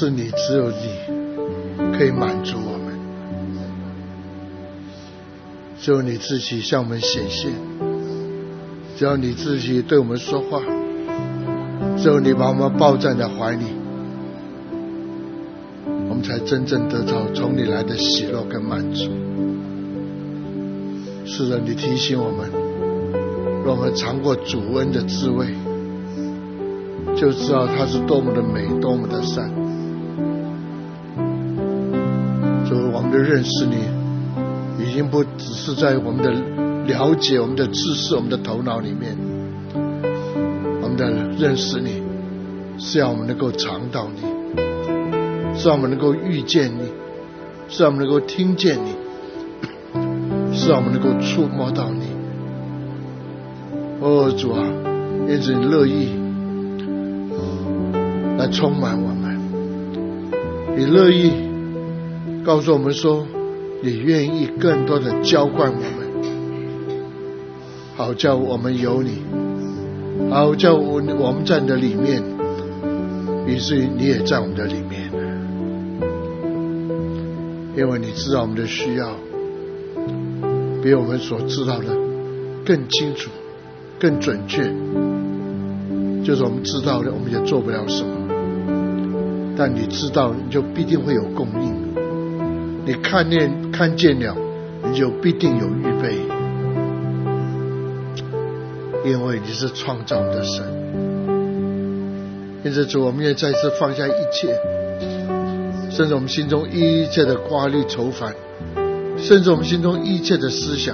是你，只有你可以满足我们，只有你自己向我们显现，只有你自己对我们说话，只有你把我们抱在你的怀里，我们才真正得到从你来的喜乐跟满足。是的，你提醒我们，让我们尝过主恩的滋味，就知道它是多么的美，多么的善。所以我们的认识你已经不只是在我们的了解、我们的知识、我们的头脑里面，我们的认识你是要我们能够尝到你，是让我们能够遇见你，是让我们能够听见你，是让我们能够触摸到你。哦，主啊，因此你乐意来充满我们，你乐意告诉我们说，你愿意更多的浇灌我们，好叫我们有你，好叫我们在你的里面，以至于你也在我们的里面。因为你知道我们的需要比我们所知道的更清楚更准确，就是我们知道的我们也做不了什么，但你知道你就必定会有供应，你看见了你就必定有预备，因为你是创造的神。因此主，我们也再次放下一切，甚至我们心中一切的挂虑愁烦，甚至我们心中一切的思想，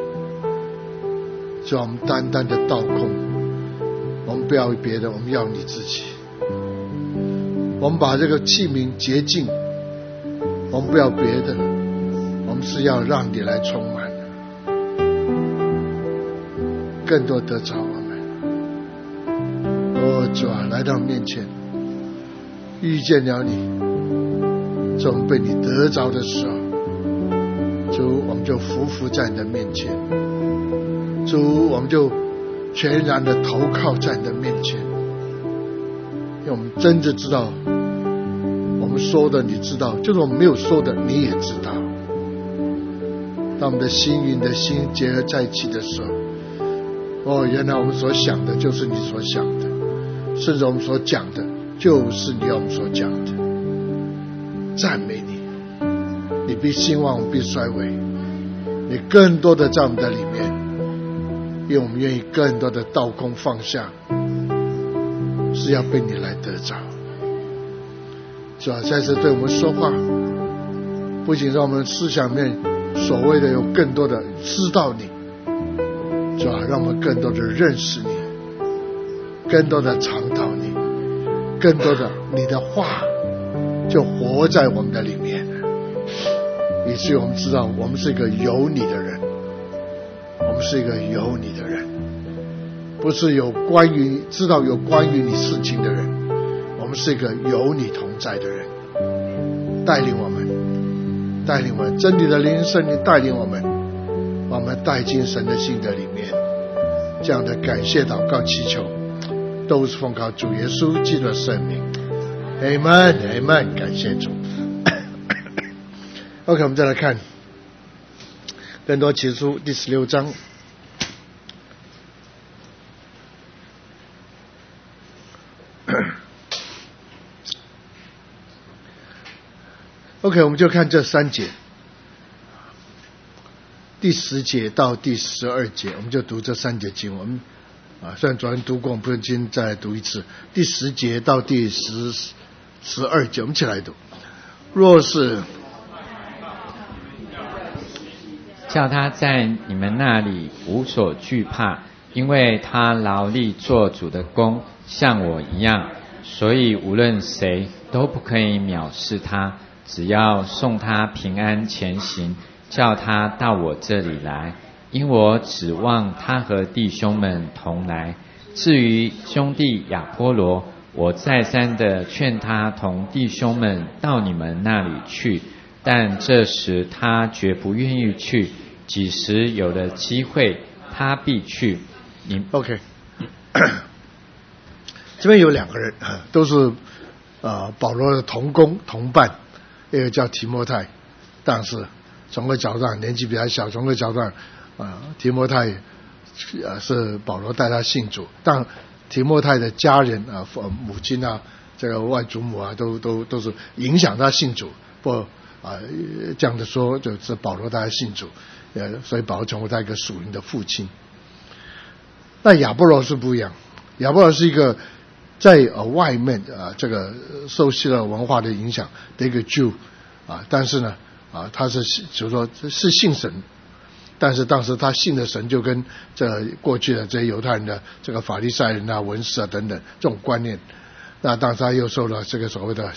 就我们单单的倒空，我们不要别的，我们要你自己。我们把这个器皿洁净，我们不要别的，我们是要让你来充满，更多得着我们。哦，主啊，来到面前，遇见了你，在我们被你得着的时候，主，我们就匍在你的面前，主，我们就全然的投靠在你的面前，因为我们真的知道，我们说的你知道，就是我们没有说的你也知道。当我们的心与你的心结合在一起的时候，哦，原来我们所想的就是你所想的，甚至我们所讲的就是你要我们所讲的。赞美你，你必兴旺，我们必衰微，你更多的在我们的里面，因为我们愿意更多的倒空放下，是要被你来得着。主啊，再次对我们说话，不仅让我们思想里面所谓的有更多的知道你，主啊，让我们更多的认识你，更多的尝到你，更多的你的话就活在我们的里面，以至于我们知道我们是一个有你的人，我们是一个有你的人，不是有关于知道有关于你事情的人，我们是一个有你同在的人。带领我们，真理的灵圣灵带领我们，把我们带进神的心的里面。这样的感谢祷告祈求，都是奉靠主耶稣基督的圣名。Amen Amen， 感谢主。OK， 我们再来看更多启示书第16章。OK， 我们就看这3节，第10节到第12节，我们就读这3节经文。虽然昨天读过，我们不能今天再来读一次。第10节到第12节，我们一起来读。若是叫他在你们那里无所惧怕，因为他劳力做主的工，像我一样，所以无论谁都不可以藐视他，只要送他平安前行，叫他到我这里来，因我指望他和弟兄们同来。至于兄弟亚波罗，我再三的劝他同弟兄们到你们那里去，但这时他绝不愿意去，几时有了机会，他必去。 OK， 这边有2个人，都是保罗的同工同伴，一个叫提摩太，但是从个角度上年纪比较小，从个角度上提摩太是保罗带他信主，但提摩太的家人母亲这个外祖母都是影响他信主，不这样的说就是保罗带他信主，所以保罗成为他一个属灵的父亲。那亚波罗是不一样，亚波罗是一个在外面这个受希腊文化的影响的一个 Jew 但是呢他是就是说是信神，但是当时他信的神就跟这过去的这些犹太人的这个法利赛人文士等等这种观念，那当时他又受了这个所谓的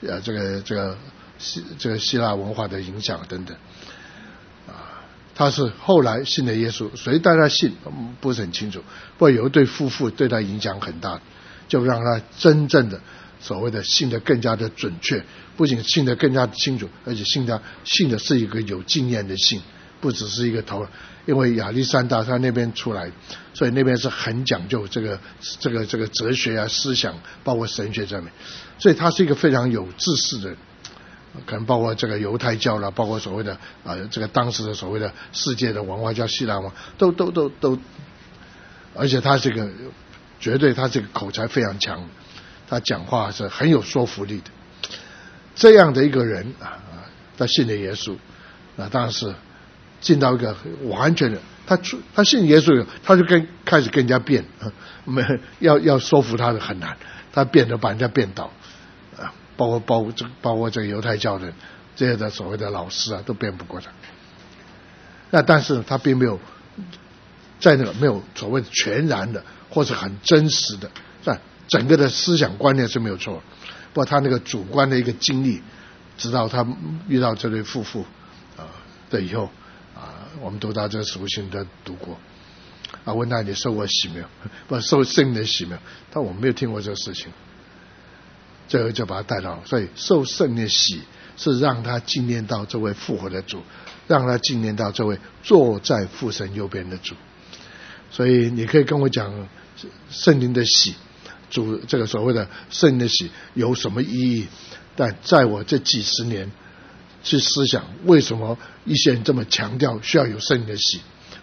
这个希腊文化的影响等等他是后来信了耶稣，谁带他信不是很清楚，不过有一对夫妇对他影响很大，就让他真正的所谓的信得更加的准确，不仅信得更加的清楚，而且信的是一个有经验的信，不只是一个头。因为亚历山大他那边出来，所以那边是很讲究这个哲学思想，包括神学上面，所以他是一个非常有知识的人，可能包括这个犹太教啦，包括所谓的这个当时的所谓的世界的文化叫希腊文化，都，而且他这个绝对他这个口才非常强，他讲话是很有说服力的。这样的一个人他信了耶稣，当然是进到一个完全的，他信耶稣，他就开始跟人家辩，要说服他的很难，他辩得把人家辩倒。包括这个犹太教的这些的所谓的老师都辩不过他。那但是他并没有在那个没有所谓的全然的或是很真实的，但整个的思想观念是没有错，不过他那个主观的一个经历，直到他遇到这对夫妇的以后我们读到这个使徒行传读过问他你受过洗没有，不受圣灵的洗没有，他我没有听过这个事情。这个就把他带到，所以受圣灵的洗是让他纪念到这位复活的主，让他纪念到这位坐在父神右边的主。所以你可以跟我讲圣灵的洗，主这个所谓的圣灵的洗有什么意义，但在我这几十年去思想为什么一些人这么强调需要有圣灵的洗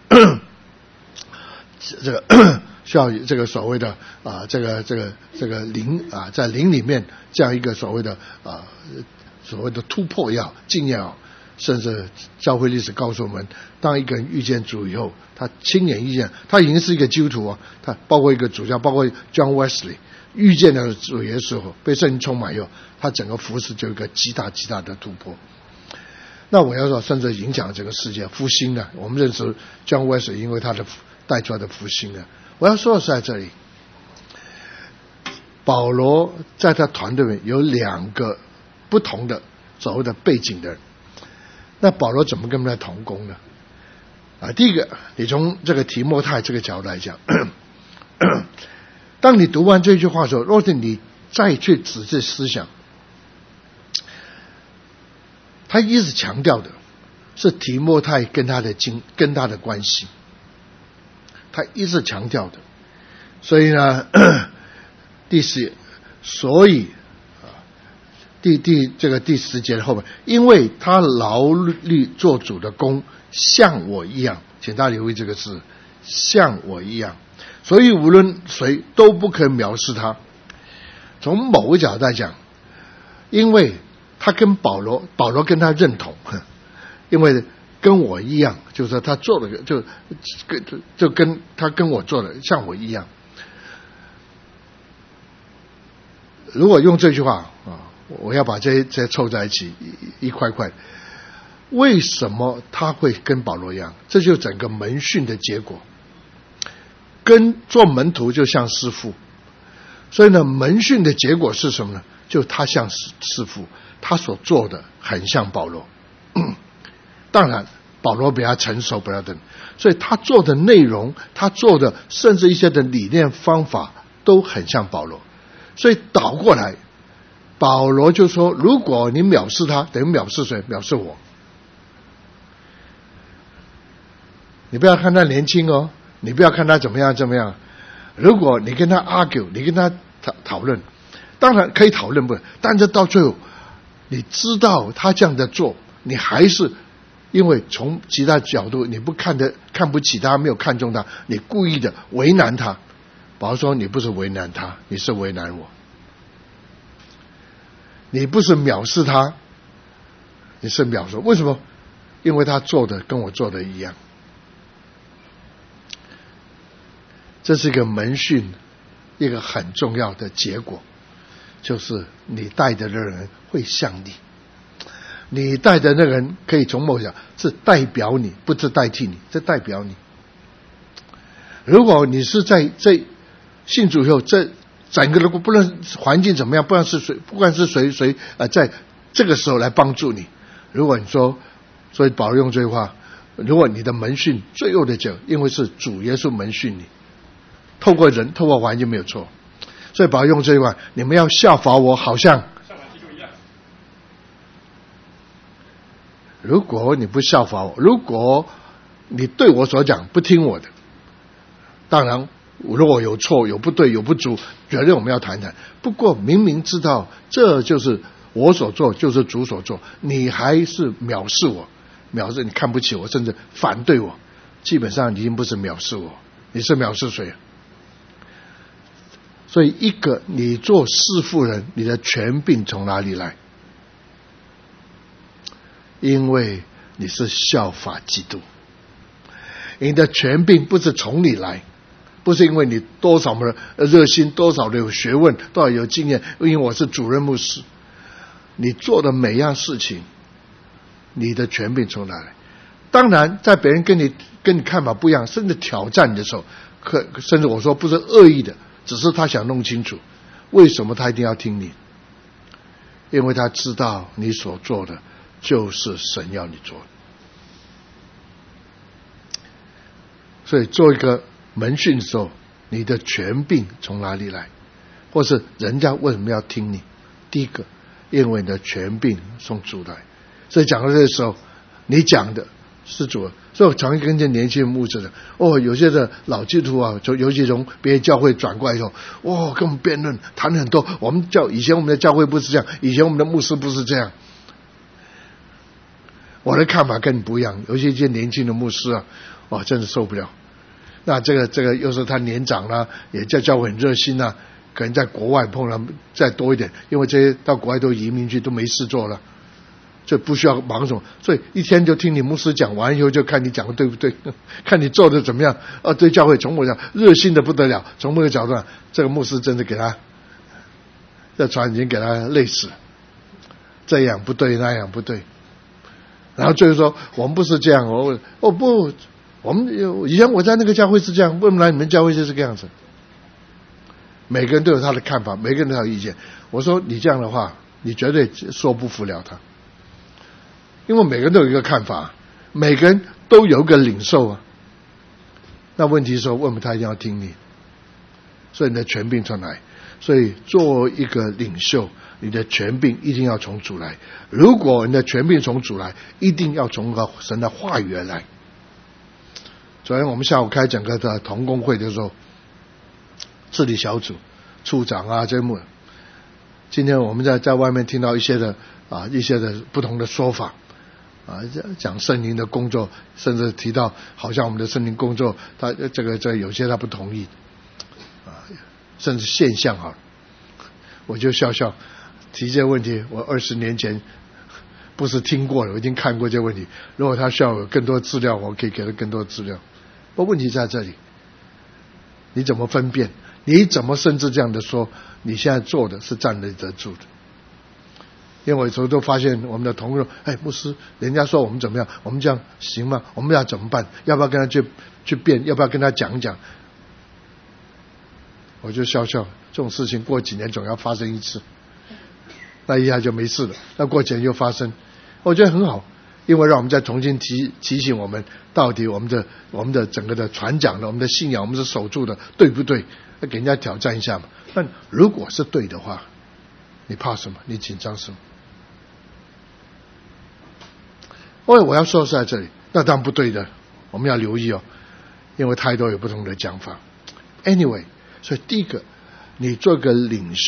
这个需要这个所谓的这个灵在灵里面这样一个所谓的突破也好，经验也好，甚至教会历史告诉我们，当一个人遇见主以后，他亲眼遇见，他已经是一个基督徒他包括一个主教，包括 John Wesley 遇见了主耶稣后，被圣灵充满以后，他整个服事就有一个极大的突破。那我要说，甚至影响这个世界复兴呢。我们认识 John Wesley， 因为他的带出来的复兴呢。我要说的是在这里，保罗在他团队里面有两个不同的所谓的背景的人。那保罗怎么跟他们同工呢？第一个，你从这个提摩太这个角度来讲，当你读完这句话的时候，若是你再去仔细思想，他一直强调的是提摩太跟他的关系，他一直强调的。所以呢，所以第10节后面，因为他劳力做主的工，像我一样，请大家留意这个字，像我一样，所以无论谁都不可藐视他。从某个角度来讲，因为他跟保罗跟他认同，因为跟我一样，就是说他做的就跟他跟我做的像我一样。如果用这句话我要把这些凑在一起一块块，为什么他会跟保罗一样？这就是整个门训的结果。跟做门徒就像师父，所以呢，门训的结果是什么呢？就他像师父，他所做的很像保罗。当然保罗比他成熟，比他等，所以他做的内容，他做的甚至一些的理念方法都很像保罗。所以倒过来，保罗就说，如果你藐视他，等于藐视谁？藐视我。你不要看他年轻你不要看他怎么样。如果你跟他 argue， 你跟他讨论， 当然可以讨论不，但是到最后你知道他这样的做，你还是因为从其他角度你不看不起他，没有看重他，你故意的为难他。保罗说你不是为难他，你是为难我。你不是藐视他，你是藐视。为什么？因为他做的跟我做的一样。这是一个门训，一个很重要的结果，就是你带的那个人会像你，你带的那个人可以从某讲是代表你，不是代替你，这代表你。如果你是在信主以后，这整个不论环境怎么样，不管是谁在这个时候来帮助你，如果你说，所以保罗用这句话，如果你的门训最后的讲，因为是主耶稣门训你，透过人透过环境没有错，所以保罗用这句话，你们要效法我，好像如果你不效法我，如果你对我所讲不听我的，当然如果有错有不对有不足，绝对我们要谈谈。不过明明知道这就是我所做，就是主所做，你还是藐视我，藐视你，看不起我，甚至反对我，基本上已经不是藐视我，你是藐视谁？所以一个你做侍妇人，你的权柄从哪里来？因为你是效法基督，你的权柄不是从你来，不是因为你多少的热心，多少的有学问，多少有经验，因为我是主任牧师，你做的每样事情，你的权柄从哪来？当然在别人跟你看法不一样，甚至挑战你的时候，甚至我说不是恶意的，只是他想弄清楚为什么他一定要听你，因为他知道你所做的就是神要你做的。所以做一个门训的时候，你的权柄从哪里来，或是人家为什么要听你？第一个，因为你的权柄从主来。所以讲到这个时候，你讲的是主。所以我常跟这年轻人牧者的，有些的老基督徒啊，尤其从别的教会转过来以后，跟我们辩论谈很多。以前我们的教会不是这样，以前我们的牧师不是这样。我的看法跟你不一样，尤其一些年轻的牧师啊，真的受不了。那这个又是他年长啦，也在教会很热心啊，可能在国外碰到再多一点，因为这些到国外都移民去，都没事做了，就不需要忙什么，所以一天就听你牧师讲完以后，就看你讲的对不对，看你做的怎么样。对教会从我讲热心的不得了，从某个角度上，这个牧师真的给他这船已经给他累死了，这样不对那样不对。然后就是说我们不是这样，不，我们以前我在那个教会是这样，为什么来你们教会就是这个样子？每个人都有他的看法，每个人都有意见。我说你这样的话，你绝对说不服了他，因为每个人都有一个看法，每个人都有一个领受啊。那问题是说，为什么他一定要听你？所以你的权柄从哪来？所以做一个领袖，你的权柄一定要从主来。如果你的权柄从主来，一定要从神的话语而来。昨天我们下午开整个的同工会的时候，治理小组处长啊这些，今天我们在外面听到一些的不同的说法啊，讲圣灵的工作，甚至提到好像我们的圣灵工作，他这有些他不同意啊，甚至现象好了，我就笑笑提这些问题。我20年前不是听过了，我已经看过这些问题。如果他需要有更多资料，我可以给他更多资料。不过问题在这里，你怎么分辨？你怎么甚至这样的说，你现在做的是站得住的？因为我有时候都发现我们的同事，牧师，人家说我们怎么样，我们这样行吗？我们要怎么办？要不要跟他去辩？要不要跟他讲讲？我就笑笑，这种事情过几年总要发生一次，那一下就没事了。那过几年又发生，我觉得很好，因为让我们再重新提醒我们，到底我们的整个的传讲的，我们的信仰，我们是守住的，对不对？要给人家挑战一下嘛。但如果是对的话，你怕什么？你紧张什么？我要说是在这里，那当然不对的，我们要留意因为太多有不同的讲法。Anyway， 所以第一个，你做个领袖，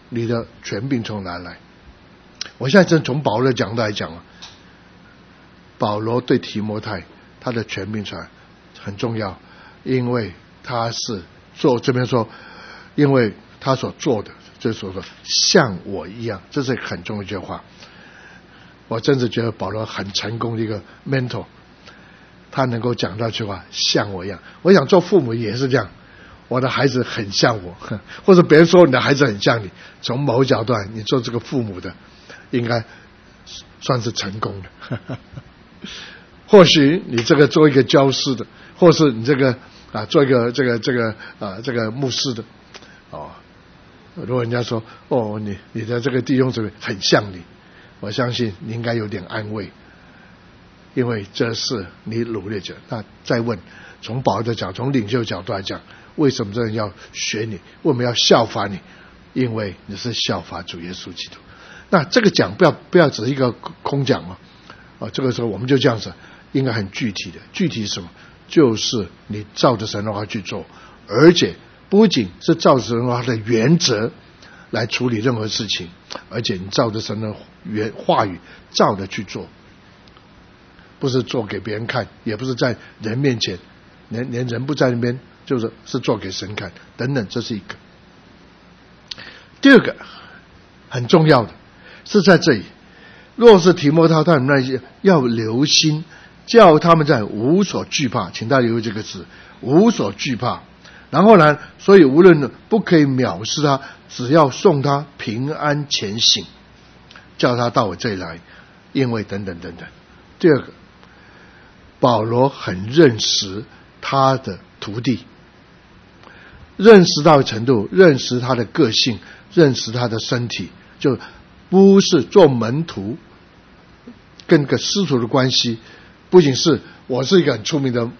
你的权柄从哪来？我现在正从保罗的角度来讲啊，保罗对提摩太他的权柄出来很重要，因为他是做这边说，因为他所做的就是说像我一样，这是很重要一句话。我真是觉得保罗很成功的一个 mentor， 他能够讲到这句话像我一样。我想做父母也是这样，我的孩子很像我，或者别人说你的孩子很像你，从某角度来你做这个父母的应该算是成功的。或许你这个做一个教师的，或是你这个做一个这个牧师的如果人家说你的这个弟兄姊妹很像你，我相信你应该有点安慰，因为这是你努力者。那再问，从保罗的角度，从领袖角度来讲，为什么这人要学你？为什么要效法你？因为你是效法主耶稣基督。那这个讲不要只是一个空讲这个时候我们就这样子，应该很具体的。具体是什么？就是你照着神的话去做，而且不仅是照着神的话的原则来处理任何事情，而且你照着神的话语照着去做，不是做给别人看，也不是在人面前，连人不在那边，是做给神看等等，这是一个。第二个很重要的是在这里，若是提摩太他们那些要留心，叫他们在无所惧怕，请大家留意这个字，无所惧怕。然后呢，所以无论不可以藐视他，只要送他平安前行，叫他到我这里来，因为等等等等。第二个，保罗很认识他的徒弟，认识到程度，认识他的个性，认识他的身体，就不是做门徒跟个师徒的关系，不仅是我是一个很出名的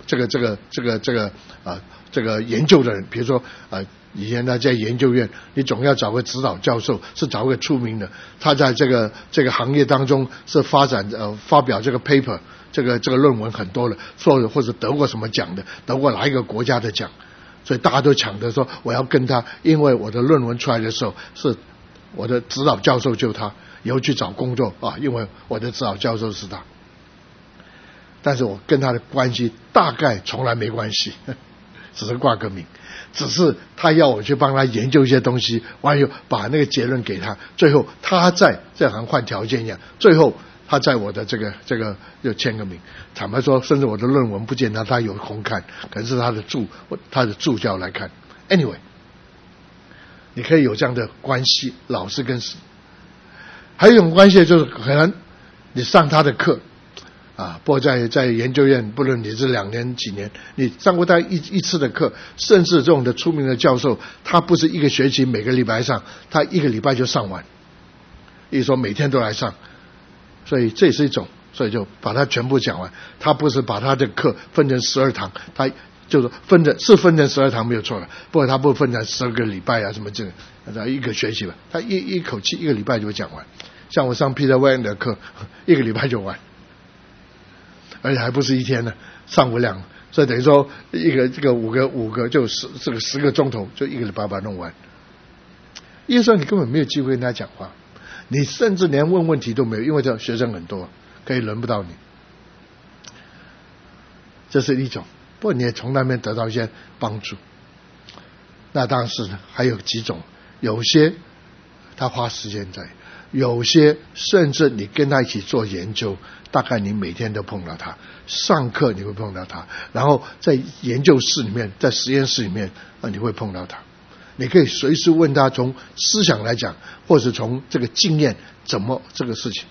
这个研究的人，比如说以前他在研究院，你总要找个指导教授，是找个出名的，他在这个行业当中是发表这个 paper， 这个论文很多了，说或者得过什么奖的，得过哪一个国家的奖，所以大家都抢着说我要跟他，因为我的论文出来的时候是我的指导教授就他，以后去找工作因为我的指导教授是他。但是我跟他的关系大概从来没关系，只是挂个名，只是他要我去帮他研究一些东西，完了把那个结论给他，最后他在这行换条件一样，最后他在我的这个又签个名。坦白说，甚至我的论文不见得他有空看，可能是他的助教来看。Anyway， 你可以有这样的关系，老师跟师。还有一种关系就是可能你上他的课不过在研究院，不论你是2年几年，你上过他一次的课，甚至这种的出名的教授，他不是一个学期每个礼拜上，他一个礼拜就上完，意思说每天都来上，所以这也是一种，所以就把它全部讲完。他不是把他的课分成12堂，他就是分成12堂没有错了，不过他不分成12个礼拜什么这个，一个学期吧，他一口气一个礼拜就会讲完。像我上 Peter Wagner 的课，一个礼拜就完。而且还不是一天呢，上午2，所以等于说这个五个就10个钟头，就一个礼拜把它弄完。意思说你根本没有机会跟他讲话，你甚至连问问题都没有，因为这学生很多，可以轮不到你。这是一种，不过你也从那边得到一些帮助。那当然是还有几种，有些他花时间在，有些甚至你跟他一起做研究，大概你每天都碰到他，上课你会碰到他，然后在研究室里面，在实验室里面你会碰到他，你可以随时问他，从思想来讲，或是从这个经验怎么这个事情。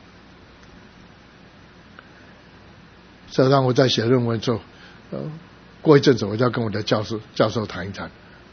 所以当我在写论文之后，过一阵子我就要跟我的教授谈一谈，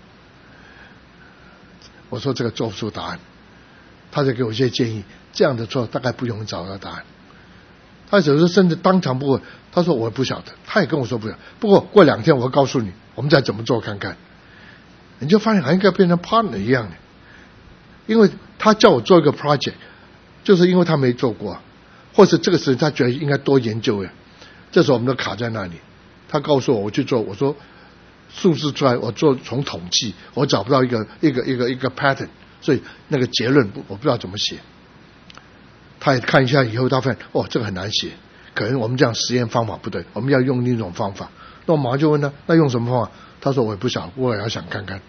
我说这个做不出答案，他就给我一些建议，这样的做大概不容易找到答案。他有时候甚至当场不问，他说我不晓得，他也跟我说不晓得，不过过2天我会告诉你，我们再怎么做看看。你就发现好像变成 partner 一样的，因为他叫我做一个 project， 就是因为他没做过，或是这个事他觉得应该多研究这时候我们都卡在那里。他告诉我去做，我说数字出来，我做从统计，我找不到一个 pattern， 所以那个结论我不知道怎么写。他也看一下以后，他发现这个很难写，可能我们这样实验方法不对，我们要用另一种方法。那我马上就问他，那用什么方法？他说我也不晓得，我也要想看看。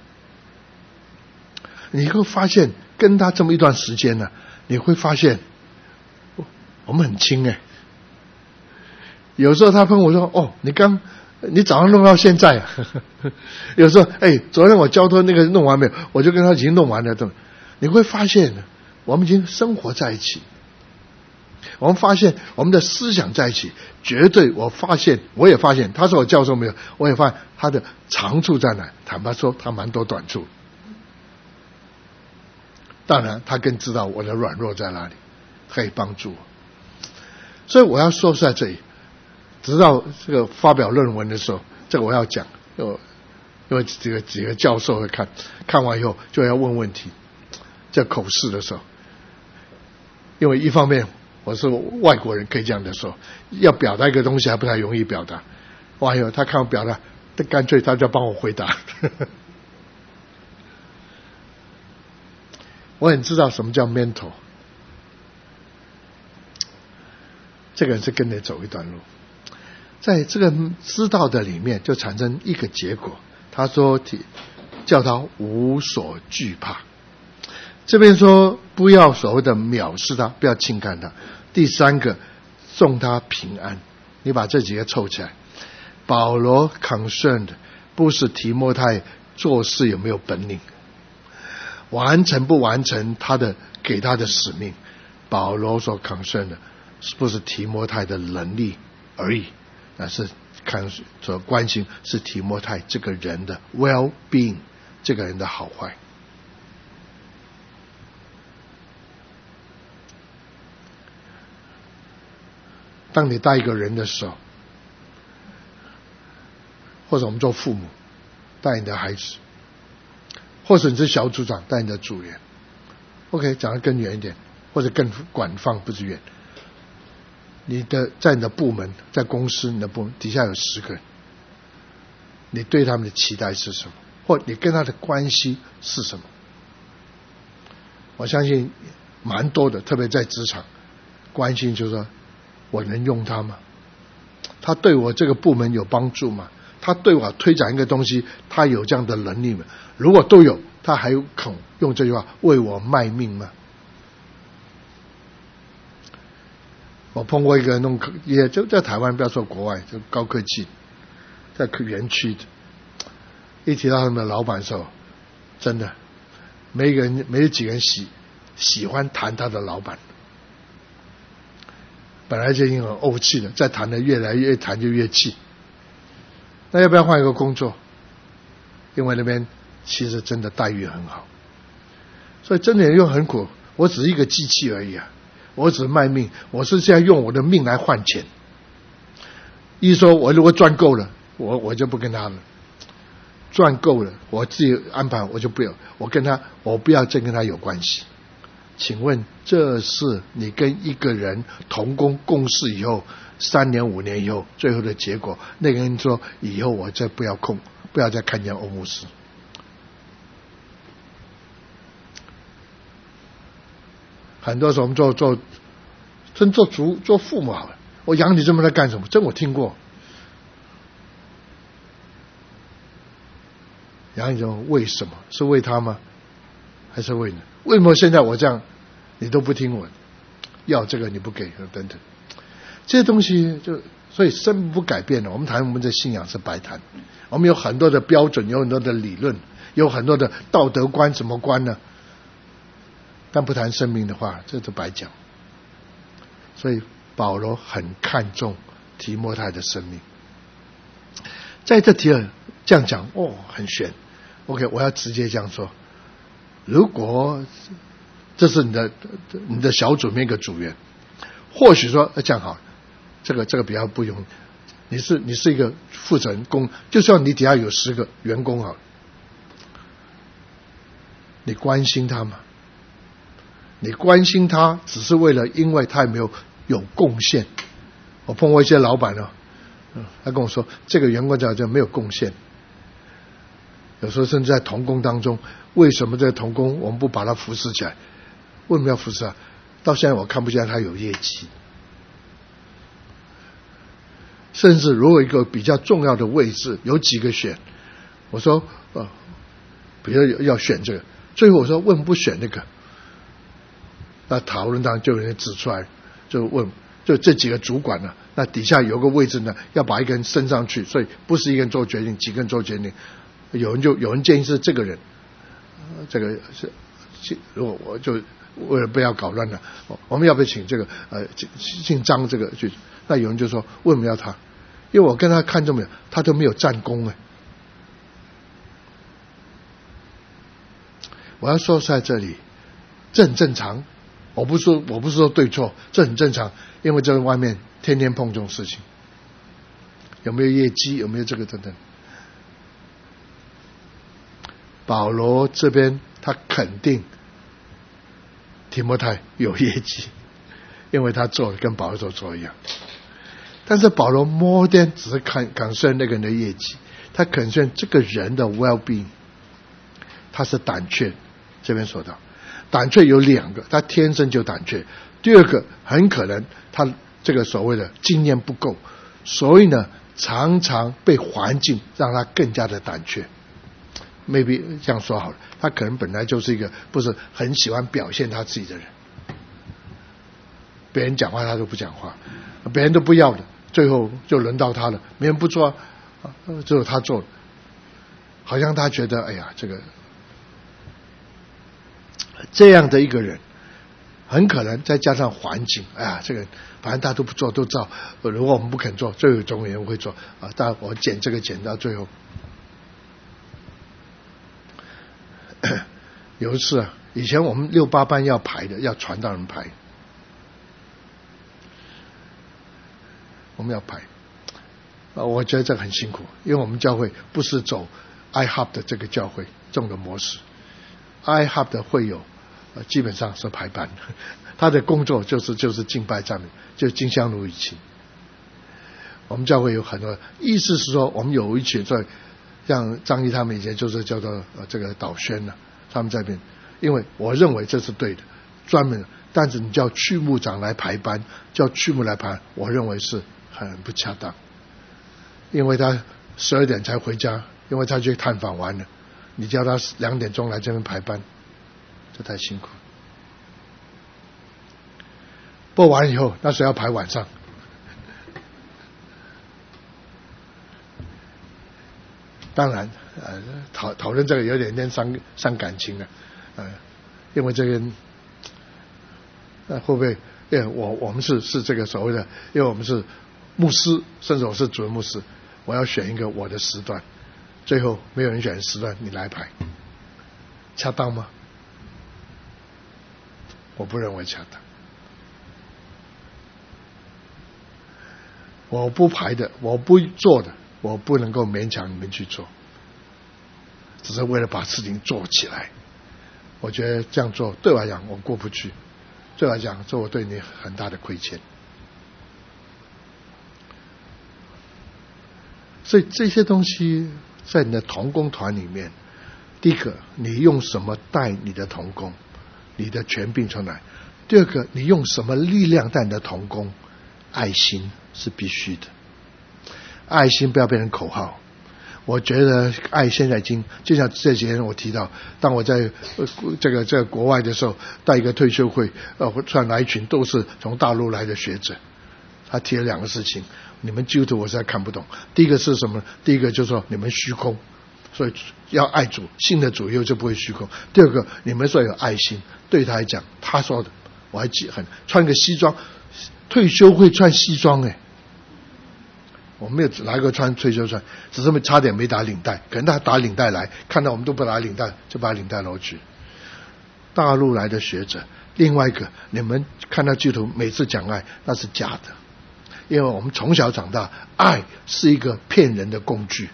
你会发现跟他这么一段时间呢，你会发现我们很亲哎。有时候他跟我说你早上弄到现在啊。有时候昨天我交托那个弄完没有，我就跟他已经弄完了。你会发现我们已经生活在一起，我们发现我们的思想在一起，绝对我也发现他说我教授没有，我也发现他的长处在哪。坦白说他蛮多短处，当然他更知道我的软弱在哪里，可以帮助我。所以我要说在这里，直到这个发表论文的时候，这个我要讲，因为几个教授会看完以后就要问问题，在口试的时候，因为一方面我是外国人，可以这样的说，要表达一个东西还不太容易表达，完以后他看我表达，干脆他就帮我回答。我很知道什么叫 mentor， 这个人是跟你走一段路，在这个知道的里面就产生一个结果。他说叫他无所惧怕。这边说不要所谓的藐视他，不要轻看他。第三个，送他平安。你把这几个凑起来，保罗 concerned 不是提摩太做事有没有本领，完成不完成给他的使命。保罗所 concerned 的不是提摩太的能力而已，那是所关心是提摩太这个人的 well-being， 这个人的好坏。当你带一个人的时候，或者我们做父母带你的孩子，或者你是小组长带你的组员 ，OK， 讲得更远一点，或者更广泛，不是远。在你的部门，在公司，你的部门底下有10个人，你对他们的期待是什么？或你跟他的关系是什么？我相信蛮多的，特别在职场，关心就是说，我能用他吗？他对我这个部门有帮助吗？他对我推展一个东西，他有这样的能力吗？如果都有，他还肯用这句话为我卖命吗？我碰过一个也就在台湾，不要说国外，就高科技，在园区的，一提到他们的老板的时候，真的没有几个人喜欢谈他的老板，本来就已经很怄气了，再谈的越谈就越气。那要不要换一个工作？因为那边其实真的待遇很好，所以真的又很苦。我只是一个机器而已啊，我只是卖命，我是现在用我的命来换钱。一说我如果赚够了，我就不跟他了。赚够了，我自己安排，我就不要，我不要再跟他有关系。请问这是你跟一个人同工共事以后3年5年以后最后的结果？那个人说以后我再不要再看见欧牧师。很多时候我们做父母好了，我养你这么来干什么？这我听过。养你这么为什么？是为他吗？还是为你？为什么现在我这样你都不听我？要这个你不给等等，这些东西所以生命不改变了。我们谈我们的信仰是白谈，我们有很多的标准，有很多的理论，有很多的道德观，怎么观呢？但不谈生命的话，这就白讲。所以保罗很看重提摩太的生命。在这题这样讲很玄。OK， 我要直接这样说：如果这是你的小组里面一个组员，或许说这样好，这个比较不容易。你是一个负责人就算你底下有10个员工好了，你关心他吗？你关心他只是为了因为他有贡献。我碰过一些老板他跟我说这个员工就没有贡献， 有时候甚至在同工当中，为什么这个同工我们不把他服侍起来？为什么要服侍啊？到现在我看不见他有业绩。甚至如果一个比较重要的位置有几个选，我说比如要选这个，最后我说为什么不选那个？那讨论当中就有人指出来，就问就这几个主管呢，那底下有个位置呢，要把一个人升上去，所以不是一个人做决定，几个人做决定。有人建议是这个人，这个是如果我就为了不要搞乱了，我们要不要请这个姓张这个去？那有人就说为什么要他？因为我跟他看这么远，他都没有战功。我要说在这里，这很正常。我不是说对错，这很正常，因为在外面天天碰这种事情，有没有业绩，有没有这个等等。保罗这边他肯定提摩太有业绩，因为他做的跟保罗所做一样。但是保罗more than只是concern那个人的业绩，他concern这个人的 well-being。他是胆怯，这边说到胆怯有两个，他天生就胆怯。第二个很可能他这个所谓的经验不够，所以呢常常被环境让他更加的胆怯。maybe 这样说好了，他可能本来就是一个不是很喜欢表现他自己的人，别人讲话他都不讲话，别人都不要的，最后就轮到他了，别人不做只有他做了，好像他觉得哎呀这样的一个人很可能再加上环境，哎呀这个反正大家都不做都知道，如果我们不肯做，最后总有人会做但我剪这个剪到最后。有一次以前我们68班要排的，要传道人排，我们要排我觉得这个很辛苦，因为我们教会不是走 iHub 的这个教会这种的模式。iHub 的会友基本上是排班，他的工作就是敬拜赞美，就金香炉一起。我们教会有很多，意思是说我们有一群在像张毅他们以前就是叫做这个导宣他们在那边，因为我认为这是对的，专门，但是你叫区牧长来排班，叫区牧来排，我认为是很不恰当，因为他12点才回家，因为他去探访完了，你叫他2点钟来这边排班，这太辛苦。播完以后，那谁要排晚上？当然讨论这个有点伤感情因为这个会不会因为我们是这个所谓的，因为我们是牧师，甚至我是主任牧师，我要选一个我的时段，最后没有人选时段，你来排，恰当吗？我不认为恰当。我不排的，我不做的，我不能够勉强你们去做，只是为了把事情做起来。我觉得这样做对我来讲我过不去，对我来讲这我对你很大的亏欠。所以这些东西在你的同工团里面，第一个你用什么带你的同工，你的权柄从哪？第二个你用什么力量带你的同工，爱心是必须的，爱心不要变成口号。我觉得爱现在已经，就像这几天我提到，当我在这个国外的时候，带一个退休会，穿来一群都是从大陆来的学者，他提了2个事情，你们基督徒我实在看不懂。第一个是什么？第一个就是说你们虚空，所以要爱主，信的主以后就不会虚空。第二个，你们说有爱心，对他来讲，他说的我还记很，穿个西装，退休会穿西装我没有哪一个穿退休穿，只是差点没打领带，可能他打领带来，看到我们都不打领带，就把领带捞去。大陆来的学者，另外一个，你们看到基督徒每次讲爱，那是假的，因为我们从小长大，爱是一个骗人的工具。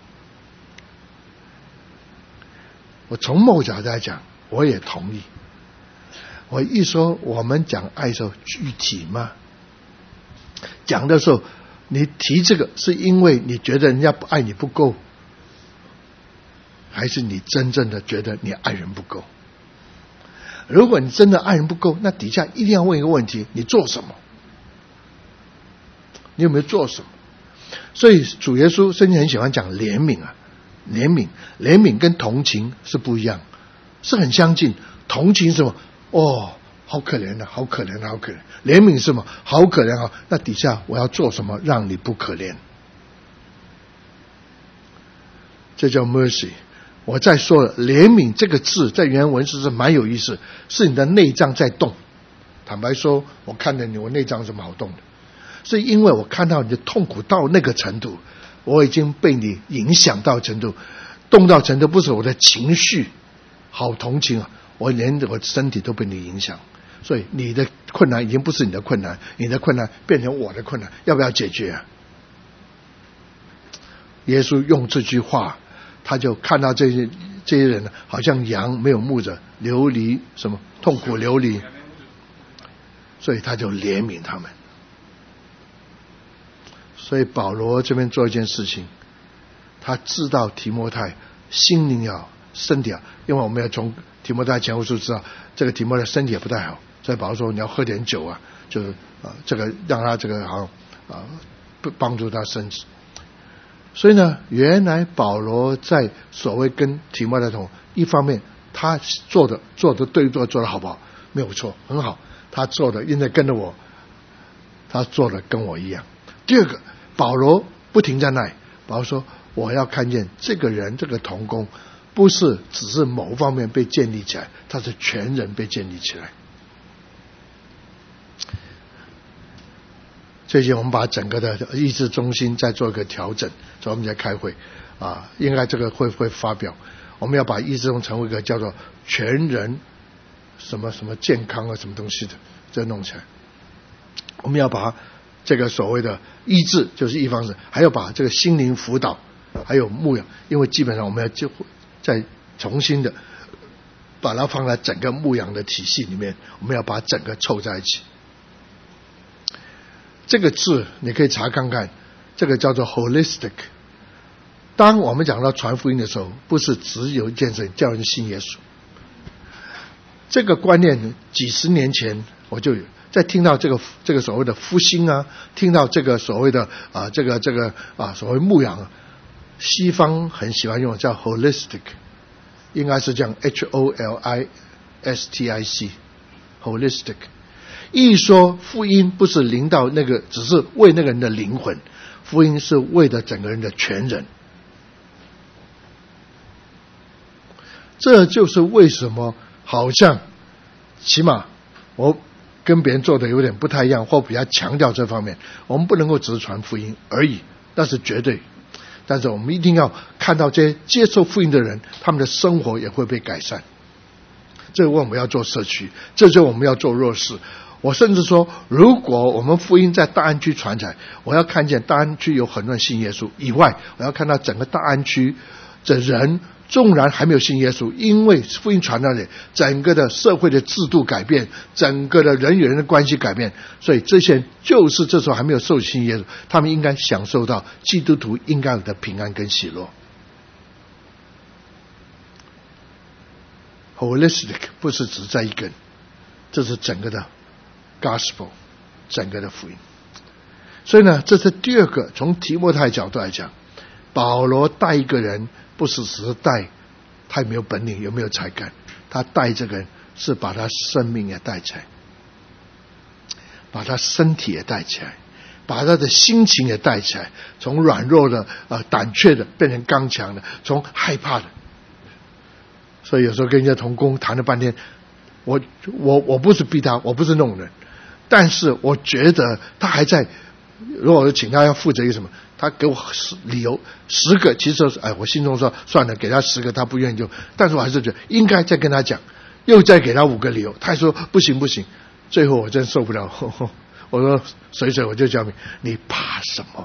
我从某角度来讲，我也同意。我一说我们讲爱的时候具体吗？讲的时候你提这个是因为你觉得人家爱你不够， 还是你真正的觉得你爱人不够？如果你真的爱人不够，那底下一定要问一个问题：你做什么？你有没有做什么？所以主耶稣圣经很喜欢讲怜悯啊，怜悯跟同情是不一样，是很相近。同情是什么？哦，好可怜的，好可怜的，好可怜。怜悯是什么？好可怜啊！那底下我要做什么让你不可怜？这叫 mercy。我再说了，怜悯这个字在原文是蛮有意思，是你的内脏在动。坦白说，我看着你，我内脏有什么好动的？是因为我看到你的痛苦到那个程度，我已经被你影响到程度，动到程度，不是我的情绪好同情啊，我连我身体都被你影响。所以你的困难已经不是你的困难，你的困难变成我的困难，要不要解决啊？耶稣用这句话，他就看到这些人呢，好像羊没有牧者，流离什么痛苦流离，所以他就怜悯他们。所以保罗这边做一件事情，他知道提摩太心灵要身体啊，因为我们要从提摩太前后书知道这个提摩太身体也不太好，所以保罗说你要喝点酒啊，就是这个让他这个好帮助他身体。所以呢，原来保罗在所谓跟提摩太同，一方面他做的对，做的好不好？没有错，很好。他做的因为跟着我，他做的跟我一样。第二个，保罗不停在那里，保罗说我要看见这个人，这个同工不是只是某方面被建立起来，他是全人被建立起来。最近我们把整个的意志中心再做一个调整，所以我们在开会应该这个会发表，我们要把意志中成为一个叫做全人什么什么健康啊什么东西的，这弄起来。我们要把这个所谓的医治，就是一方面，还要把这个心灵辅导，还有牧养，因为基本上我们要就再重新的把它放在整个牧养的体系里面，我们要把整个凑在一起。这个字你可以查看看，这个叫做 holistic。 当我们讲到传福音的时候，不是只有一件事叫人信耶稣。这个观念几十年前我就有，在听到这个所谓的复兴啊，听到这个所谓的所谓牧养啊，西方很喜欢用叫 holistic， 应该是这样 HOLISTIC holistic。一说福音不是临到那个只是为那个人的灵魂，福音是为了整个人的全人。这就是为什么好像起码我跟别人做的有点不太一样，或比较强调这方面。我们不能够只是传福音而已，那是绝对，但是我们一定要看到这些接受福音的人，他们的生活也会被改善。这是我们要做社区，这就是我们要做弱势。我甚至说，如果我们福音在大安区传载，我要看见大安区有很多人信耶稣以外，我要看到整个大安区的人纵然还没有信耶稣，因为福音传到那里，整个的社会的制度改变，整个的人与人的关系改变，所以这些就是这时候还没有受信耶稣，他们应该享受到基督徒应该有的平安跟喜乐。holistic 不是只在一个人，这是整个的 gospel， 整个的福音。所以呢，这是第二个，从提摩太角度来讲，保罗带一个人不是只是带他有没有本领有没有才干，他带这个人是把他生命也带起来，把他身体也带起来，把他的心情也带起来，从软弱的胆怯的变成刚强的，从害怕的。所以有时候跟人家同工谈了半天，我不是逼他，我不是那种人，但是我觉得他还在，如果我请他要负责一个什么，他给我理由10个，其实我心中说算了，给他10个他不愿意就，但是我还是觉得应该再跟他讲，又再给他5个理由，他还说不行，最后我真受不了，我说水我就叫你怕什么？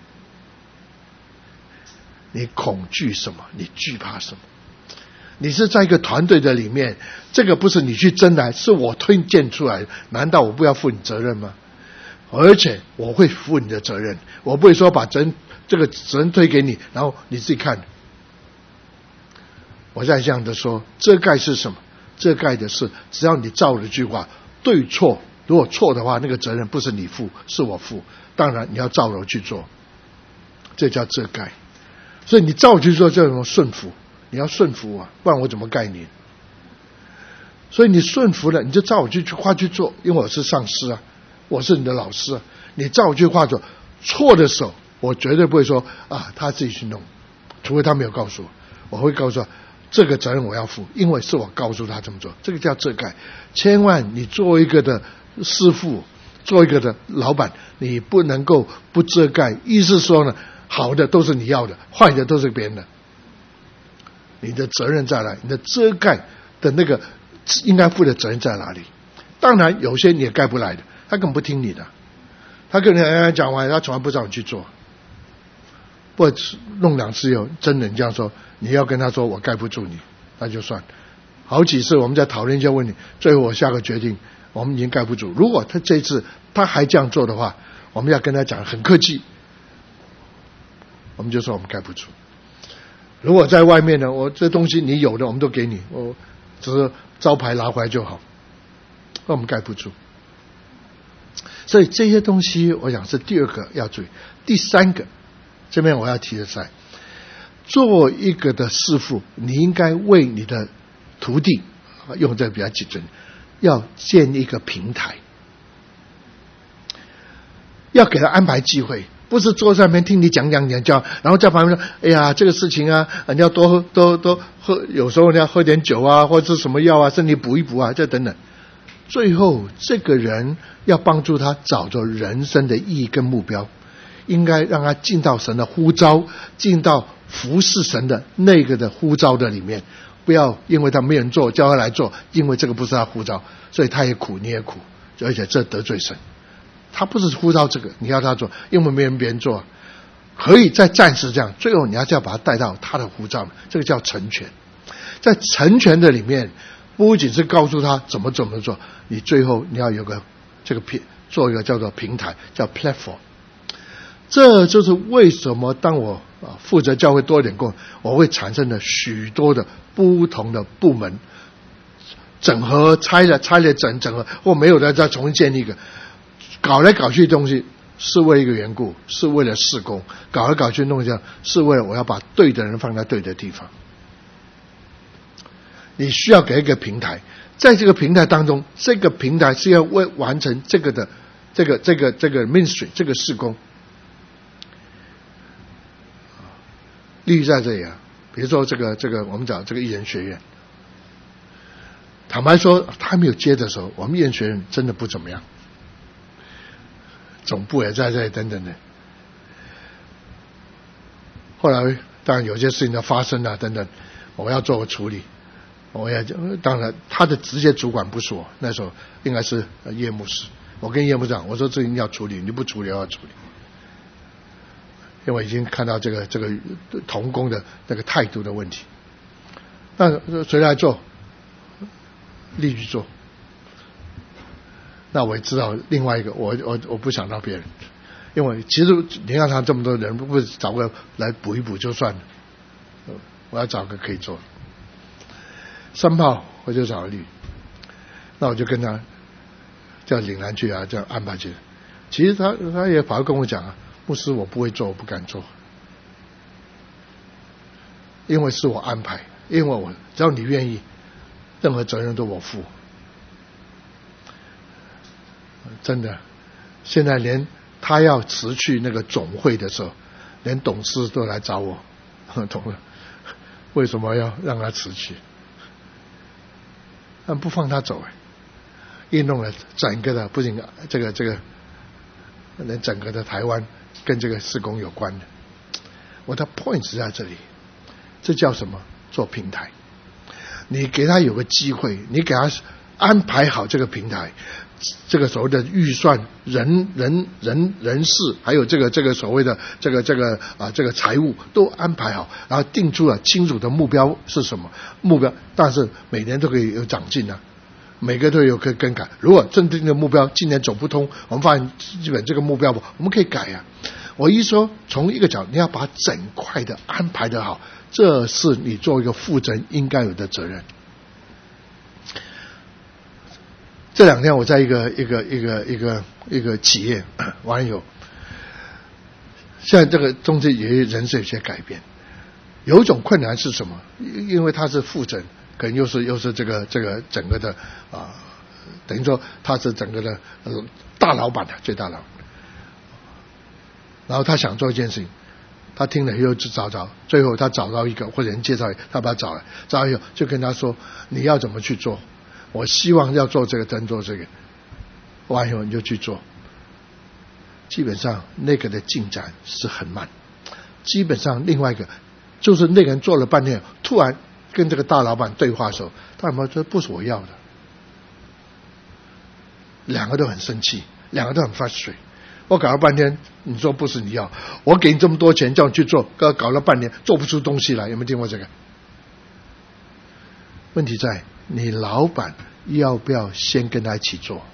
你恐惧什么？你惧怕什么？你是在一个团队的里面，这个不是你去争来，是我推荐出来的，难道我不要负你责任吗？而且我会负你的责任，我不会说把这个责任推给你，然后你自己看。 我在这样的说，遮盖是什么？遮盖的是，只要你照了句话，对错，如果错的话，那个责任不是你负，是我负。当然你要照着去做，这叫遮盖。所以你照去做，叫什么？顺服。你要顺服啊，不然我怎么盖你？所以你顺服了，你就照我句话去做，因为我是上司啊，我是你的老师啊。你照我句话做，错的时候，我绝对不会说啊，他自己去弄，除非他没有告诉我，我会告诉他这个责任我要负，因为是我告诉他这么做，这个叫遮盖。千万你做一个的师傅，做一个的老板，你不能够不遮盖。意思说呢，好的都是你要的，坏的都是别人的。你的责任在哪里？你的遮盖的那个应该负的责任在哪里？当然有些你也盖不来的，他根本不听你的，他跟人家讲完，他从来不让你去做。不弄2次以后，真的你这样说，你要跟他说我盖不住你，那就算。好几次我们在讨论一些问题，最后我下个决定，我们已经盖不住。如果他这次他还这样做的话，我们要跟他讲很客气，我们就说我们盖不住。如果在外面呢，我这东西你有的我们都给你，我只是招牌拿回来就好，那我们盖不住。所以这些东西我想是第二个要注意。第三个，这边我要提的是，做一个的师父，你应该为你的徒弟，用这个比较精准，要建一个平台，要给他安排机会，不是坐在那边听你讲，然后在旁边说，哎呀，这个事情啊，你要多喝，有时候你要喝点酒啊，或者是什么药啊，身体补一补啊，这等等。最后这个人要帮助他找着人生的意义跟目标，应该让他进到神的呼召，进到服侍神的那个的呼召的里面，不要因为他没人做叫他来做，因为这个不是他呼召，所以他也苦你也苦，而且这得罪神。他不是呼召这个你要他做，因为没人别人做，可以再暂时这样，最后你要把他带到他的呼召，这个叫成全。在成全的里面，不仅是告诉他怎么做，你最后你要有个这个做一个叫做平台，叫 platform。 这就是为什么当我负责教会多一点工，我会产生了许多的不同的部门整合，拆了整合，或没有的再重新建立一个，搞来搞去的东西是为一个缘故，是为了事工，搞来搞去弄这样，是为了我要把对的人放在对的地方。你需要给一个平台，在这个平台当中，这个平台是要为完成这个的这个 ministry 这个事工。例如在这里啊，比如说这个我们讲这个艺人学院，坦白说他没有接的时候，我们艺人学院真的不怎么样，总部也在这里等等的。后来当然有些事情的发生啊等等，我要做个处理，当然他的直接主管不是我，那时候应该是叶牧师。我跟叶牧长我说这一定要处理，你不处理我要处理，因为我已经看到这个同工的那个态度的问题。那谁来做？立即做。那我也知道另外一个，我不想让别人，因为其实你看他这么多人，不找个来补一补就算了，我要找个可以做。3号我就找绿，那我就跟他叫领南去啊，这样安排去。其实他也跑来跟我讲啊，牧师我不会做，我不敢做，因为是我安排，因为我只要你愿意，任何责任都我负。真的，现在连他要辞去那个总会的时候，连董事都来找我，懂了？为什么要让他辞去？但不放他走运动了整个的，不仅这个连整个的台湾跟这个事工有关的。我的 point 是在这里，这叫什么？做平台。你给他有个机会，你给他安排好这个平台，这个所谓的预算、人事，还有这个所谓的这个财务都安排好，然后定出了清楚的目标是什么目标，但是每年都可以有长进啊，每个都有可以更改。如果正定的目标今年走不通，我们发现基本这个目标我们可以改啊。我一说从一个角度，你要把整块的安排得好， 这是你作为一个负责人应该有的责任。这2天我在一个企业玩有，现在这个中间也人事有些改变，有一种困难是什么？因为他是负责人，可能又是这个整个的等于说他是整个的大老板的最大老板，然后他想做一件事情，他听了以后就找，最后他找到一个或者人介绍，他把他找来以后就跟他说你要怎么去做，我希望要做这个真做这个，完以后你就去做。基本上那个的进展是很慢，基本上另外一个就是那个人做了半天，突然跟这个大老板对话的时候，大老板说不是我要的，两个都很生气，两个都很frustrate。我搞了半天，你说不是你要，我给你这么多钱叫你去做，搞了半年做不出东西来，有没有听过这个？问题在你老板要不要先跟他一起做？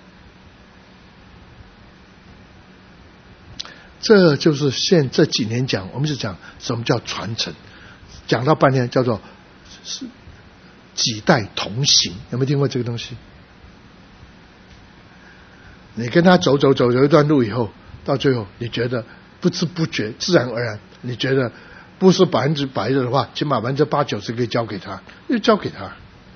这就是这几年讲，我们是讲什么叫传承，讲到半天叫做几代同行，有没有听过这个东西？你跟他走一段路以后，到最后你觉得不知不觉自然而然，你觉得不是100%的话，起码80%-90%可以交给他，就交给他。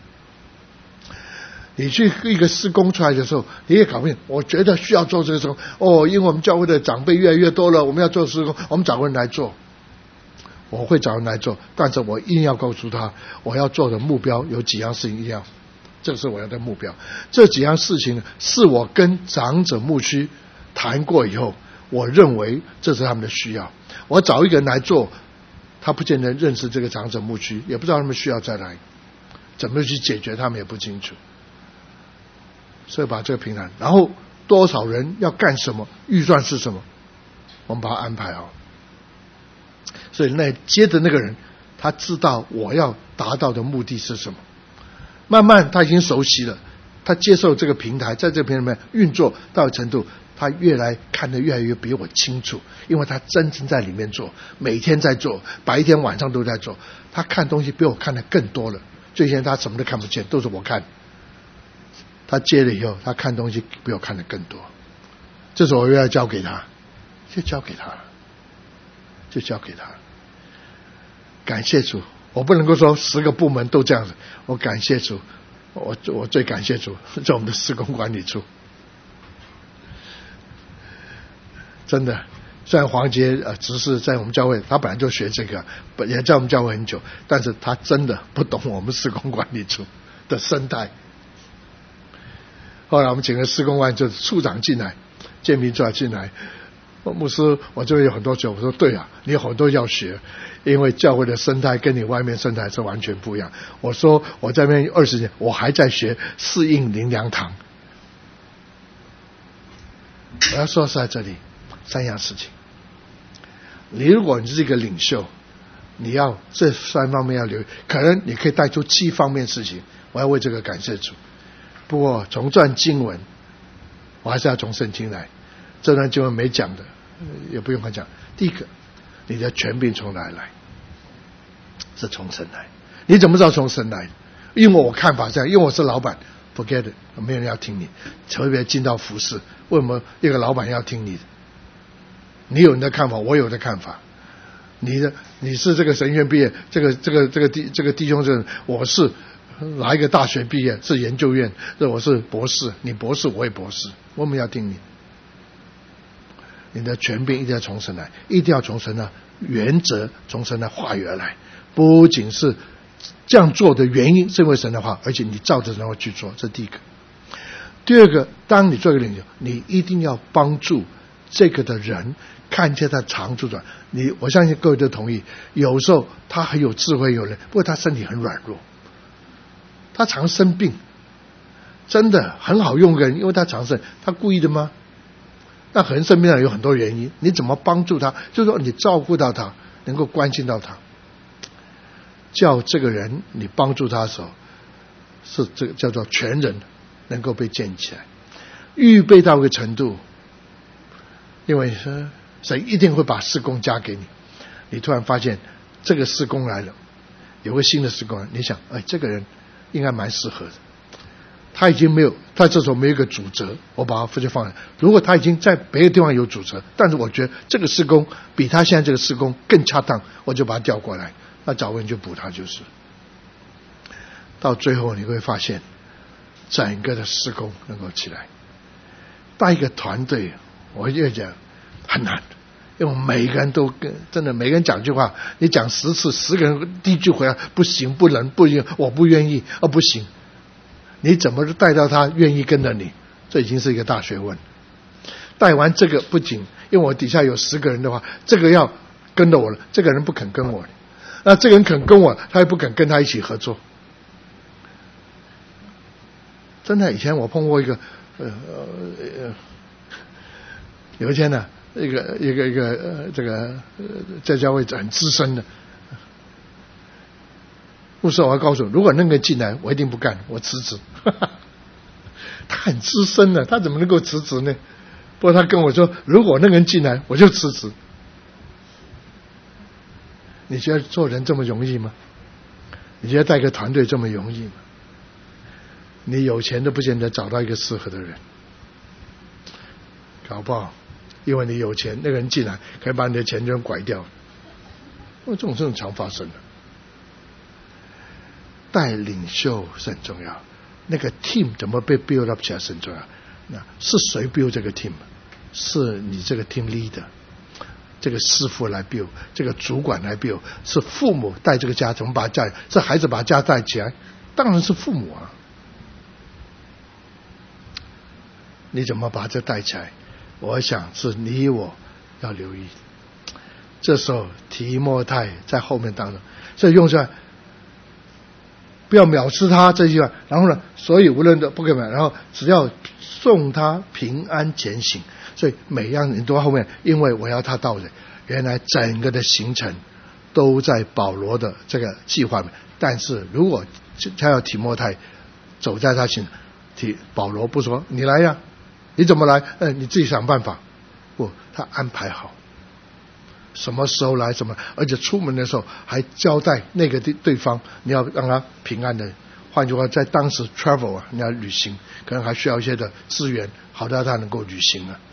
你去一个施工出来的时候，你也搞不定，我觉得需要做这个施工，因为我们教会的长辈越来越多了，我们要做施工，我们找人来做。我会找人来做，但是我一定要告诉他，我要做的目标有几样事情一样，这是我要的目标。这几样事情是我跟长者牧区谈过以后，我认为这是他们的需要。我找一个人来做，他不见得认识这个长者牧区，也不知道他们需要在哪里，怎么去解决他们也不清楚。所以把这个平台，然后多少人要干什么，预算是什么，我们把它安排好。所以那接着那个人，他知道我要达到的目的是什么，慢慢他已经熟悉了，他接受这个平台，在这个平台里面运作到程度，他看得越来越比我清楚，因为他真正在里面做，每天在做，白天晚上都在做，他看东西比我看得更多了。最先他什么都看不见，都是我看。他接了以后，他看东西比我看得更多，这时候我又要交给他，就交给他。感谢主，我不能够说10个部门都这样子，我感谢主，我最感谢主，在我们的施工管理处，真的。虽然黄杰执事在我们教会，他本来就学这个，也在我们教会很久，但是他真的不懂我们施工管理处的生态。后来我们请了施工官，就是处长进来，建民处长进来，牧师，我这边有很多学，我说对啊，你有很多要学，因为教会的生态跟你外面生态是完全不一样。我说我在那边20年，我还在学适应灵粮堂。我要说是在这里3样事情，如果你是一个领袖，你要这3方面要留意，可能你可以带出7方面事情，我要为这个感谢主。不过从这段经文，我还是要从圣经来。这段经文没讲的，也不用他讲。第一个，你的权柄从哪里来？是从神来。你怎么知道从神来？因为我看法这样，因为我是老板 ，forget it， 没有人要听你。特别进到服事，为什么一个老板要听你的？你有你的看法，我有的看法。你是这个神学院毕业，这个弟兄是，我是哪一个大学毕业，是研究院，我是博士，你博士我也博士，我们要听你。你的权柄一定要从神来，一定要从神的原则，从神的话语而来。不仅是这样做的原因是因为神的话，而且你照着神的话去做，这第一个。第二个，当你做一个领袖，你一定要帮助这个的人看见他长处的。我相信各位都同意，有时候他很有智慧有人，不过他身体很软弱，他常生病，真的很好用个人，因为他常生，他故意的吗？那可能生病上有很多原因，你怎么帮助他？就是说你照顾到他，能够关心到他，叫这个人你帮助他的时候，是这个叫做全人能够被建起来，预备到一个程度，因为神一定会把事工加给你，你突然发现这个事工来了， 有个新的事工，你想，这个人应该蛮适合的。他已经没有，他这时候没有一个主责，我把他就放了。如果他已经在别的地方有主责，但是我觉得这个事工比他现在这个事工更恰当，我就把他调过来。那找个人就补他就是。到最后你会发现，整个的事工能够起来。带一个团队，我越讲很难。因为每个人都真的，每个人讲句话，你讲10次，10个人第一句回来不行、不能、不行，我不愿意，不行。你怎么带到他愿意跟着你？这已经是一个大学问。带完这个不仅，因为我底下有10个人的话，这个要跟着我了，这个人不肯跟我，那这个人肯跟我，他也不肯跟他一起合作。真的，以前我碰过一个，有一天呢。一个这个在教会很资深的牧师，我要告诉你，如果那个进来，我一定不干，我辞职。他很资深的，他怎么能够辞职呢？不过他跟我说，如果那个人进来，我就辞职。你觉得做人这么容易吗？你觉得带个团队这么容易吗？你有钱都不见得找到一个适合的人，搞不好因为你有钱，那个人进来可以把你的钱就拐掉，这种常发生的。带领袖是很重要，那个 team 怎么被 build up 起来是很重要。那是谁 build 这个 team？ 是你这个 team leader， 这个师傅来 build， 这个主管来 build， 是父母带这个家怎么把家，是孩子把家带起来，当然是父母啊。你怎么把这带起来？我想是你我要留意。这时候提摩太在后面当中，所以用出来不要藐视他这句话。然后呢，所以无论的不可以，然后只要送他平安前行。所以每样人都在后面，因为我要他到的。原来整个的行程都在保罗的这个计划里面。但是如果他要提摩太走在他前，保罗不说你来呀。你怎么来？你自己想办法。不，他安排好，什么时候来，什么，而且出门的时候还交代那个对方，你要让他平安的。换句话，在当时 travel 你要旅行，可能还需要一些的资源，好让他能够旅行啊。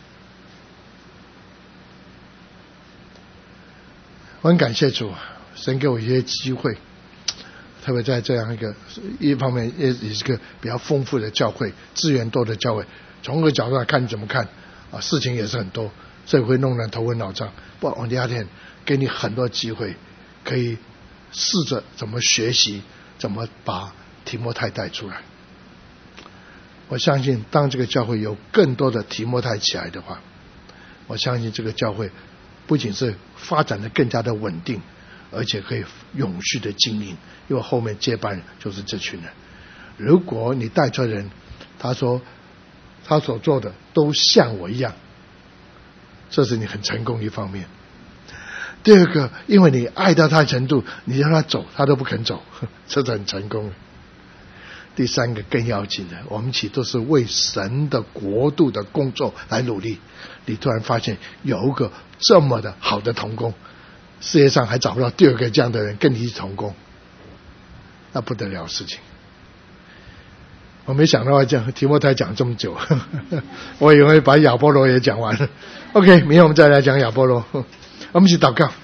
我很感谢主，神给我一些机会，特别在这样一方面也是一个比较丰富的教会，资源多的教会。从个角度来看，你怎么看啊？事情也是很多，所以会弄得头昏脑胀。不，on the other hand，给你很多机会，可以试着怎么学习，怎么把提摩太带出来。我相信，当这个教会有更多的提摩太起来的话，我相信这个教会不仅是发展的更加的稳定，而且可以永续的经营，因为后面接班人就是这群人。如果你带出人，他说他所做的都像我一样，这是你很成功一方面。第二个，因为你爱到他的程度，你让他走他都不肯走，这是很成功。第三个更要紧的，我们一起都是为神的国度的工作来努力。你突然发现有一个这么的好的同工，世界上还找不到第二个这样的人跟你一起同工，那不得了的事情。我没想到讲提摩太讲这么久，我以为把亚波罗也讲完了。OK， 明天我们再来讲亚波罗。我们一起祷告。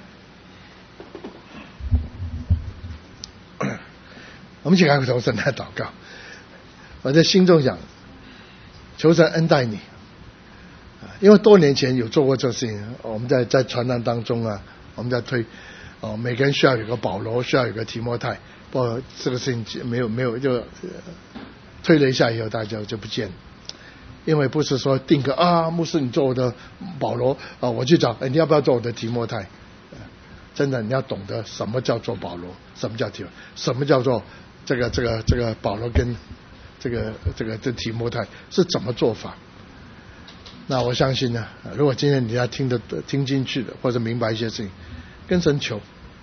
我们一起开口求神来祷告。我在心中想，求神恩待你，因为多年前有做过这事情。我们在传道当中啊，我们在推每个人需要有个保罗，需要有个提摩太。不过这个事情没有就推了一下以后，大家就不见了。因为不是说定个牧师你做我的保罗我去找你要不要做我的提摩太？真的你要懂得什么叫做保罗，什么叫提摩太，什么叫做这个保罗跟这提摩太是怎么做法。那我相信呢，如果今天你要听进去的，或者明白一些事情，跟神求，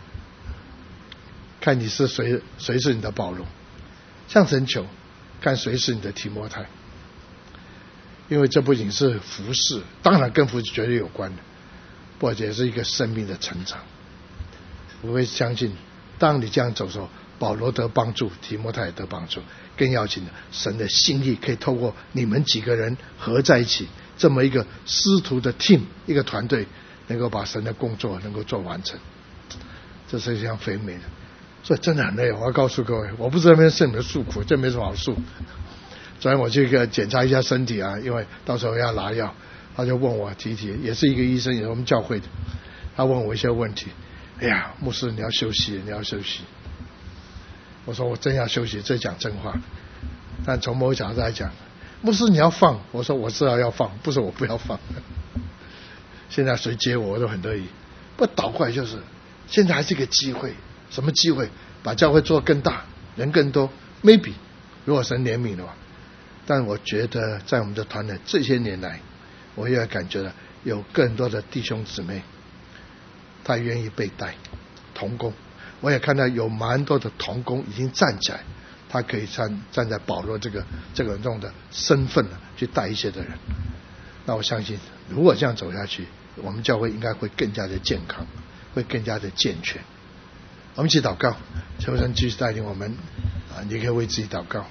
看你是谁是你的保罗，向神求，看谁是你的提摩太。因为这不仅是服事，当然跟服事绝对有关的，而且是一个生命的成长。我会相信当你这样走的时候，保罗得帮助，提摩太也得帮助。更要紧的，神的心意可以透过你们几个人合在一起，这么一个师徒的 team， 一个团队，能够把神的工作能够做完成，这是一项非美的。所以真的很累，我要告诉各位，我不知道那边是你们诉苦，这没什么好诉。昨天我去检查一下身体啊，因为到时候要拿药，他就问我提，也是一个医生，也是我们教会的，他问我一些问题。哎呀，牧师你要休息，你要休息。我说我真要休息，这讲真话。但从某个角度来讲，牧师你要放，我说我知道要放，不是我不要放。现在谁接我都很乐意。不倒过来就是，现在还是一个机会，什么机会？把教会做更大，人更多 ，maybe 如果神怜悯的话。但我觉得在我们的团队这些年来，我也感觉到有更多的弟兄姊妹，他愿意被带同工。我也看到有蛮多的同工已经站起来，他可以站在保罗这种的身份去带一些的人。那我相信，如果这样走下去，我们教会应该会更加的健康，会更加的健全。我们一起祷告，求神继续带领我们啊！你可以为自己祷告。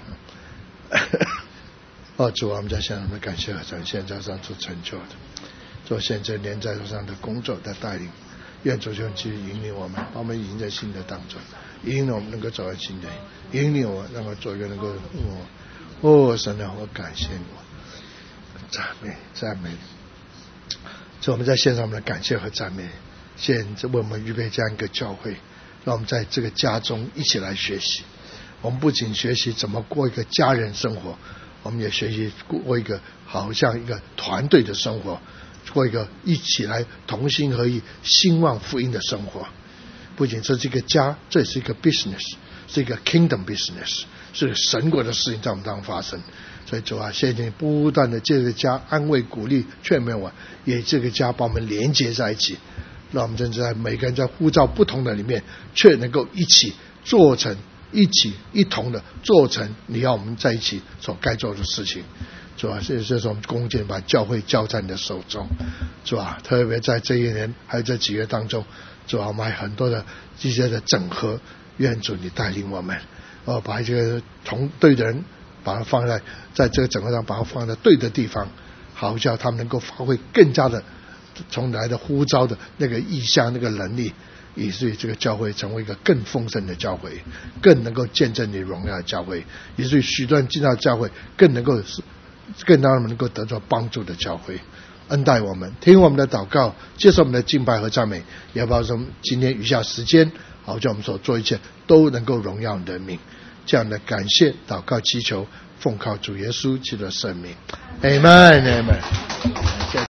主啊，我们在向我们感谢和展现在上所成就的，做现在连在上的工作的带领。愿主就继续引领我们，把我们引在新的当中，引领我们能够走在新的，引领我们让我做一个能够神啊，我感谢你，赞美。所以我们在献上我们的感谢和赞美，现在为我们预备这样一个教会，让我们在这个家中一起来学习。我们不仅学习怎么过一个家人生活，我们也学习过一个好像一个团队的生活，过一个一起来同心合意兴旺福音的生活。不仅是这个家，这也是一个 business， 是一个 kingdom business， 是神国的事情在我们当中发生。所以主啊，谢谢你不断的借这个家安慰鼓励劝勉我，也这个家把我们连接在一起，让我们真正在每个人在呼召不同的里面，却能够一起做成，一同的做成你要我们在一起所该做的事情。主啊，这是我们恭敬把教会交在你的手中。主啊，特别在这一年还有这几月当中，主啊，我们还很多的这些的整合，愿主你带领我们，把这个同对的人把它放在这个整合上，把它放在对的地方，好叫他们能够发挥更加的从来的呼召的那个意向那个能力，以至于这个教会成为一个更丰盛的教会，更能够见证你荣耀的教会，以至于许多人进到教会更让他们能够得到帮助的教会。恩待我们，听我们的祷告，接受我们的敬拜和赞美，也保守今天余下时间，好叫我们所做一切都能够荣耀你的名。这样的感谢祷告祈求，奉靠主耶稣基督的圣名， Amen Amen。